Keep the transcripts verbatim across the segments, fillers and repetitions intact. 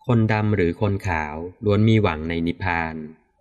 คนดำหรือคนขาวล้วนมีหวังในนิพพาน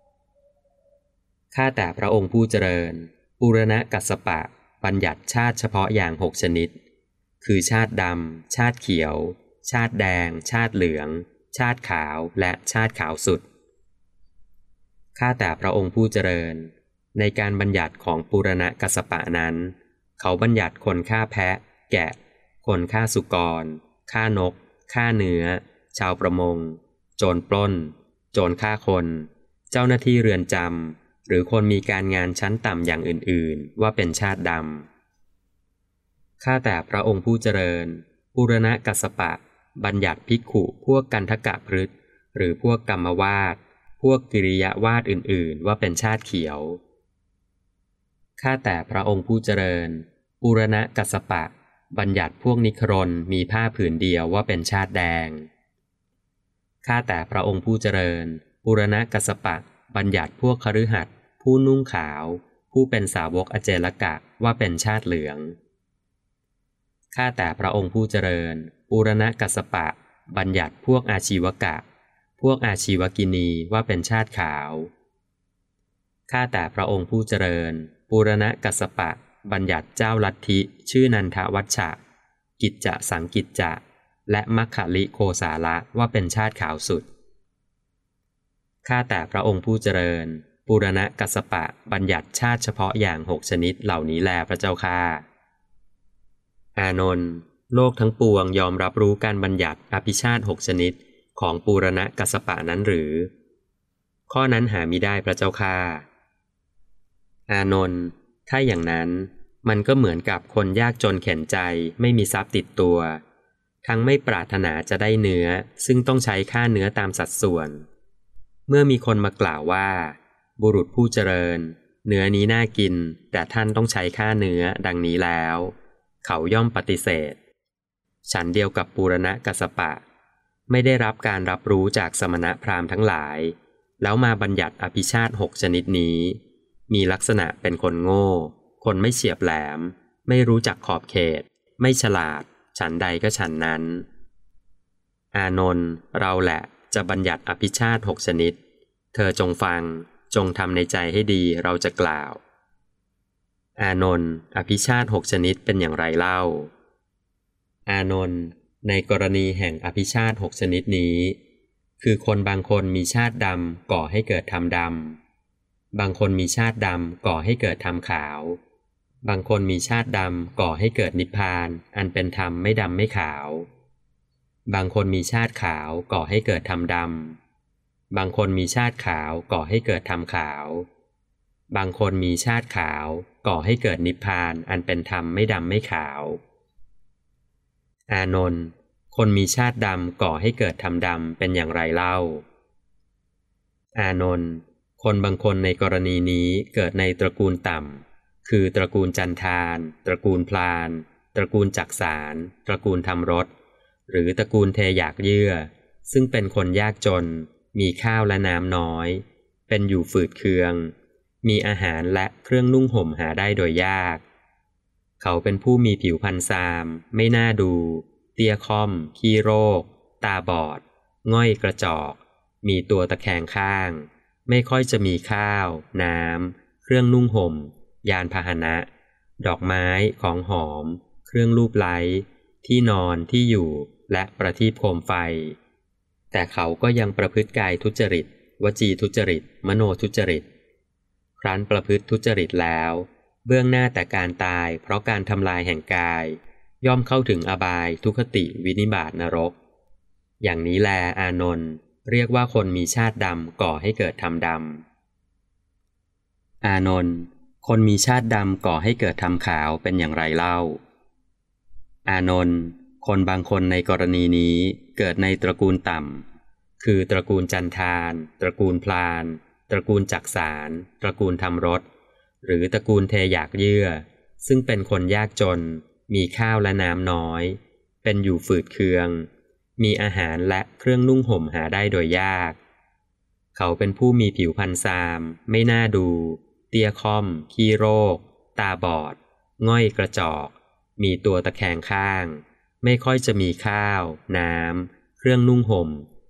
ข้าแต่พระองค์ผู้เจริญปุรณกัสสปะบัญญัติชาติเฉพาะอย่างหกชนิดคือชาติดำชาติเขียวชาติแดงชาติเหลืองชาติขาวและชาติขาวสุดข้าแต่พระองค์ผู้เจริญในการบัญญัติของปุรณกัสสปะนั้นเขาบัญญัติคนฆ่าแพะแกะคนฆ่าสุกรฆ่านกฆ่าเนื้อชาวประมงโจรปล้นโจรฆ่าคนเจ้าหน้าที่เรือนจำหรือคนมีการงานชั้นต่ำอย่างอื่นๆว่าเป็นชาติดำข้าแต่พระองค์ผู้เจริญปุรณกัสสปะบัญญัติภิกขุพวกกันทกะพฤกษ์หรือพวกกรรมวาสพวกกิริยาวาสอื่นๆว่าเป็นชาติเขียวข้าแต่พระองค์ผู้เจริญปุรณกัสสปะบัญญัติพวกนิครนมีผ้าผืนเดียวว่าเป็นชาติแดงข้าแต่พระองค์ผู้เจริญปุรณกัสสปะบัญญัติพวกคฤหัสถ์ผู้นุ่งขาวผู้เป็นสาวกอเจลกะว่าเป็นชาติเหลืองข้าแต่พระองค์ผู้เจริญปุรณกัสสปะบัญญัติพวกอาชีวกะพวกอาชีวกินีว่าเป็นชาติขาวข้าแต่พระองค์ผู้เจริญปุรณกัสสปะบัญญัติเจ้าลัทธิชื่อนันทวัชชะกิจจะสังกิจจะและมัคคลิโคสาละว่าเป็นชาติขาวสุดข้าแต่พระองค์ผู้เจริญปุรณกัสสปะบัญญัติชาติเฉพาะอย่างหกชนิดเหล่านี้แลพระเจ้าข้าอานนท์โลกทั้งปวงยอมรับรู้การบัญญัติอภิชาติหกชนิดของปุรณกัสสปะนั้นหรือข้อนั้นหามิได้พระเจ้าข้าอานนท์ถ้าอย่างนั้นมันก็เหมือนกับคนยากจนเข็ญใจไม่มีทรัพย์ติดตัวทั้งไม่ปรารถนาจะได้เนื้อซึ่งต้องใช้ค่าเนื้อตามสัดส่วนเมื่อมีคนมากล่าวว่าบุรุษผู้เจริญเนื้อนี้น่ากินแต่ท่านต้องใช้ค่าเนื้อดังนี้แล้วเขาย่อมปฏิเสธฉันเดียวกับปุรณกัสสปะไม่ได้รับการรับรู้จากสมณพราหมณ์ทั้งหลายแล้วมาบัญญัติอภิชาติหกชนิดนี้มีลักษณะเป็นคนโง่คนไม่เฉียบแหลมไม่รู้จักขอบเขตไม่ฉลาดฉันใดก็ฉันนั้นอานนท์เราแหละจะบัญญัติอภิชาติหกชนิดเธอจงฟังจงทำในใจให้ดีเราจะกล่าวอานนท์อภิชาติหกชนิดเป็นอย่างไรเล่าอานนท์ในกรณีแห่งอภิชาติหกชนิดนี้คือคนบางคนมีชาติดำก่อให้เกิดธรรมดำบางคนมีชาติดำก่อให้เกิดธรรมขาวบางคนมีชาติดำก่อให้เกิดนิพพานอันเป็นธรรมไม่ดำไม่ขาวบางคนมีชาติขาวก่อให้เกิดธรรมดำบางคนมีชาติขาวก่อให้เกิดธรรมขาวบางคนมีชาติขาวก่อให้เกิดนิพพานอันเป็นธรรมไม่ดำไม่ขาวอานนท์คนมีชาติดำก่อให้เกิดธรรมดำเป็นอย่างไรเล่าอานนท์คนบางคนในกรณีนี้เกิดในตระกูลต่ำคือตระกูลจันทานตระกูลพลานตระกูลจักสารตระกูลทำรสหรือตระกูลเทหยากเยื่อซึ่งเป็นคนยากจนมีข้าวและน้ำน้อยเป็นอยู่ฝืดเคืองมีอาหารและเครื่องนุ่งห่มหาได้โดยยากเขาเป็นผู้มีผิวพรรณซามไม่น่าดูเตี้ยค่อมขี้โรคตาบอดง่อยกระจอกมีตัวตะแคงข้างไม่ค่อยจะมีข้าวน้ำเครื่องนุ่งห่มยานพาหนะดอกไม้ของหอมเครื่องลูบไล้ที่นอนที่อยู่และประทีปโคมไฟแต่เขาก็ยังประพฤติกายทุจริตวจีทุจริตมโนทุจริตครั้นประพฤติทุจริตแล้วเบื้องหน้าแต่การตายเพราะการทำลายแห่งกายย่อมเข้าถึงอบายทุคติวินิบาตนรกอย่างนี้แลอานนท์เรียกว่าคนมีชาติดำก่อให้เกิดธรรมดำอานนท์คนมีชาติดำก่อให้เกิดธรรมขาวเป็นอย่างไรเล่าอานนท์คนบางคนในกรณีนี้เกิดในตระกูลต่ำคือตระกูลจันทานตระกูลพลานตระกูลจักสารตระกูลทำรสหรือตระกูลเทหยากเยื่อซึ่งเป็นคนยากจนมีข้าวและน้ำน้อยเป็นอยู่ฝืดเคืองมีอาหารและเครื่องนุ่งห่มหาได้โดยยากเขาเป็นผู้มีผิวพรรณซามไม่น่าดูเตี้ยค่อมขี้โรคตาบอดง่อยกระจอกมีตัวตะแคงข้างไม่ค่อยจะมีข้าวน้ำเครื่องนุ่งห่ม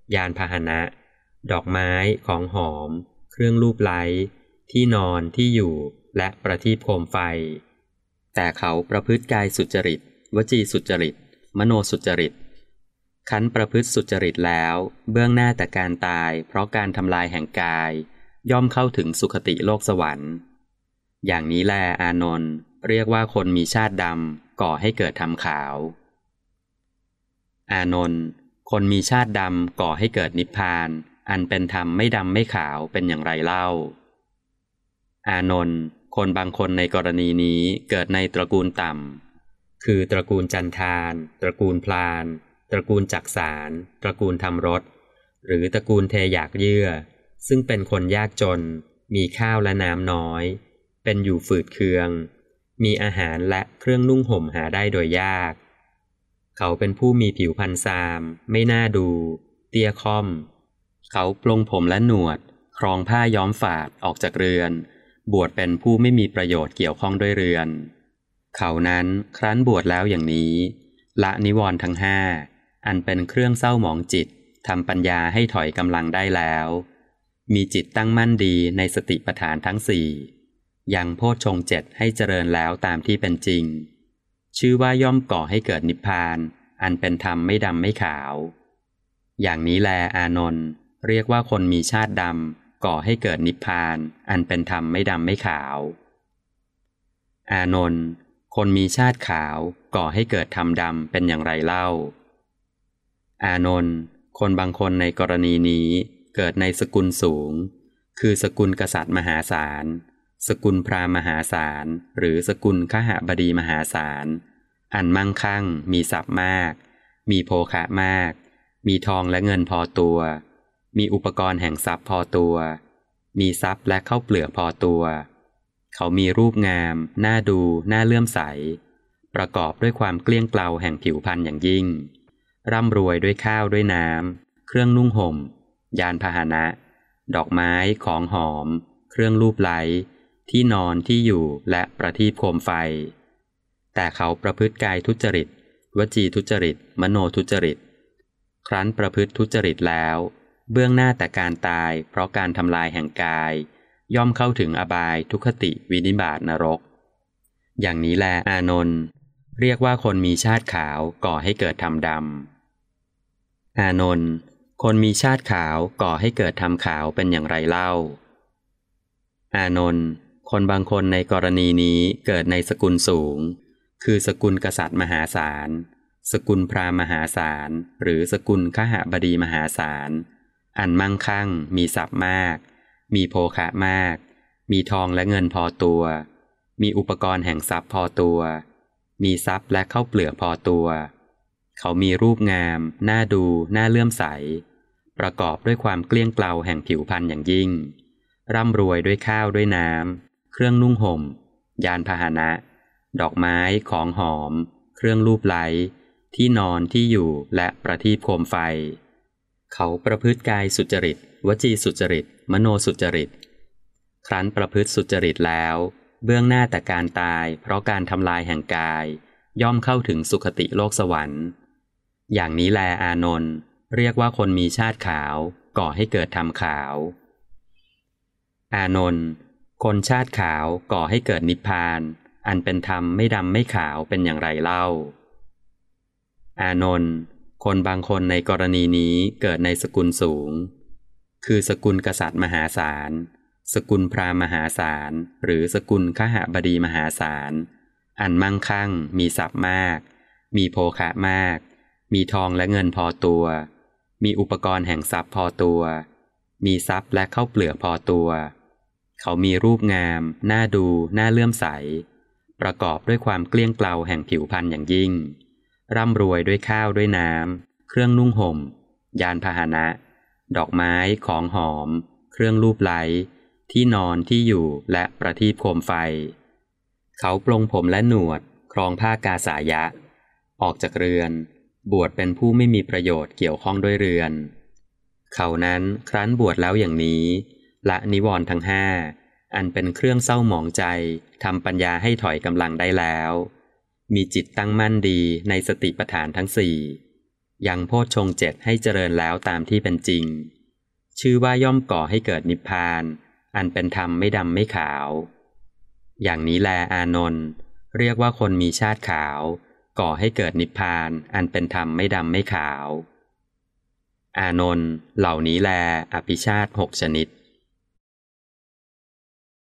ยานพาหนะ ดอกไม้ของหอมเครื่องลูบไล้ที่นอนที่อยู่และประทีปโคมไฟแต่เขาประพฤติกายสุจริตวจีสุจริตมโนสุจริตคันประพฤติสุจริตแล้วเบื้องหน้าแต่การตายเพราะการทำลายแห่งกายย่อมเข้าถึงสุคติโลกสวรรค์อย่างนี้แลอานนท์เรียกว่าคนมีชาติดำก่อให้เกิดธรรมขาวอานนท์คนมีชาติดำก่อให้เกิดนิพพานอันเป็นธรรมไม่ดำไม่ขาวเป็นอย่างไรเล่าอานนท์คนบางคนในกรณีนี้เกิดในตระกูลต่ำคือตระกูลจันทานตระกูลพลานตระกูลจักสารตระกูลทำรถหรือตระกูลเทหยากเยื่อซึ่งเป็นคนยากจนมีข้าวและน้ำน้อยเป็นอยู่ฝืดเคืองมีอาหารและเครื่องนุ่งห่มหาได้โดยยากเขาเป็นผู้มีผิวพรรณซามไม่น่าดูเตี้ยค่อมเขาปลงผมและหนวดครองผ้าย้อมฝาดออกจากเรือนบวชเป็นผู้ไม่มีประโยชน์เกี่ยวข้องด้วยเรือนเขานั้นครั้นบวชแล้วอย่างนี้ละนิวรณ์ทั้งห้าอันเป็นเครื่องเศร้าหมองจิตทำปัญญาให้ถอยกำลังได้แล้วมีจิตตั้งมั่นดีในสติปัฏฐานทั้งสี่ยังโพชฌงค์เจ็ดให้เจริญแล้วตามที่เป็นจริงชื่อว่าย่อมก่อให้เกิดนิพพานอันเป็นธรรมไม่ดำไม่ขาวอย่างนี้แลอานนท์เรียกว่าคนมีชาติดำก่อให้เกิดนิพพานอันเป็นธรรมไม่ดำไม่ขาวอานนท์คนมีชาติขาวก่อให้เกิดธรรมดำเป็นอย่างไรเล่าอานนท์คนบางคนในกรณีนี้เกิดในสกุลสูงคือสกุลกษัตริย์มหาศาลสกุลพราหมณ์มหาศาลหรือสกุลคหบดีมหาศาลอันมั่งคั่งมีทรัพย์มากมีโภคะมากมีทองและเงินพอตัวมีอุปกรณ์แห่งทรัพย์พอตัวมีทรัพย์และข้าวเปลือกพอตัวเขามีรูปงามน่าดูน่าเลื่อมใสประกอบด้วยความเกลี้ยงเกลาแห่งผิวพรรณอย่างยิ่งร่ำรวยด้วยข้าวด้วยน้ำเครื่องนุ่งห่มยานพาหนะดอกไม้ของหอมเครื่องลูบไล้ที่นอนที่อยู่และประทีปโคมไฟแต่เขาประพฤติกายทุจริตวจีทุจริตมโนทุจริตครั้นประพฤติทุจริตแล้วเบื้องหน้าแต่การตายเพราะการทำลายแห่งกายย่อมเข้าถึงอบายทุกขติวินิบาตนรกอย่างนี้แลอานนท์เรียกว่าคนมีชาติขาวก่อให้เกิดธรรมดำอานนท์คนมีชาติขาวก่อให้เกิดธรรมขาวเป็นอย่างไรเล่าอานนท์คนบางคนในกรณีนี้เกิดในสกุลสูงคือสกุลกษัตริย์มหาศาลสกุลพราหมณ์มหาศาลหรือสกุลคหบดีมหาศาลอันมั่งคั่งมีทรัพย์มากมีโภคะมากมีทองและเงินพอตัวมีอุปกรณ์แห่งทรัพย์พอตัวมีทรัพย์และข้าวเปลือกพอตัวเขามีรูปงามน่าดูน่าเลื่อมใสประกอบด้วยความเกลี้ยงเกลาแห่งผิวพรรณอย่างยิ่งร่ำรวยด้วยข้าวด้วยน้ำเครื่องนุ่งห่มยานพาหนะดอกไม้ของหอมเครื่องลูบไล้ที่นอนที่อยู่และประทีปโคมไฟเขาประพฤติกายสุจริตวจีสุจริตมโนสุจริตครั้นประพฤติสุจริตแล้วเบื้องหน้าแต่การตายเพราะการทำลายแห่งกายย่อมเข้าถึงสุคติโลกสวรรค์อย่างนี้แลอานนท์เรียกว่าคนมีชาติขาวก่อให้เกิดธรรมขาวอานนท์คนชาติขาวก่อให้เกิดนิพพานอันเป็นธรรมไม่ดำไม่ขาวเป็นอย่างไรเล่าอานนท์คนบางคนในกรณีนี้เกิดในสกุลสูงคือสกุลกษัตริย์มหาศาลสกุลพราหมณ์มหาศาลหรือสกุลคหบดีมหาศาลอันมั่งคั่งมีทรัพย์มากมีโภคะมากมีทองและเงินพอตัวมีอุปกรณ์แห่งทรัพย์พอตัวมีทรัพย์และข้าวเปลือกพอตัวเขามีรูปงามน่าดูน่าเลื่อมใสประกอบด้วยความเกลี้ยงเกลาแห่งผิวพรรณอย่างยิ่งร่ำรวยด้วยข้าวด้วยน้ำเครื่องนุ่งห่มยานพาหนะดอกไม้ของหอมเครื่องลูบไล้ที่นอนที่อยู่และประทีปโคมไฟเขาปลงผมและหนวดครองผ้ากาสายะออกจากเรือนบวชเป็นผู้ไม่มีประโยชน์เกี่ยวข้องด้วยเรือนเขานั้นครั้นบวชแล้วอย่างนี้ละนิวรณ์ทั้งห้าอันเป็นเครื่องเศร้าหมองใจทำปัญญาให้ถอยกำลังได้แล้วมีจิตตั้งมั่นดีในสติปัฏฐานทั้งสี่ยังโพชฌงค์เจ็ดให้เจริญแล้วตามที่เป็นจริงชื่อว่าย่อมก่อให้เกิดนิพพานอันเป็นธรรมไม่ดำไม่ขาวอย่างนี้แลอานนท์เรียกว่าคนมีชาติขาวก่อให้เกิดนิพพานอันเป็นธรรมไม่ดำไม่ขาวอานนท์เหล่านี้แลอภิชาติหกชนิด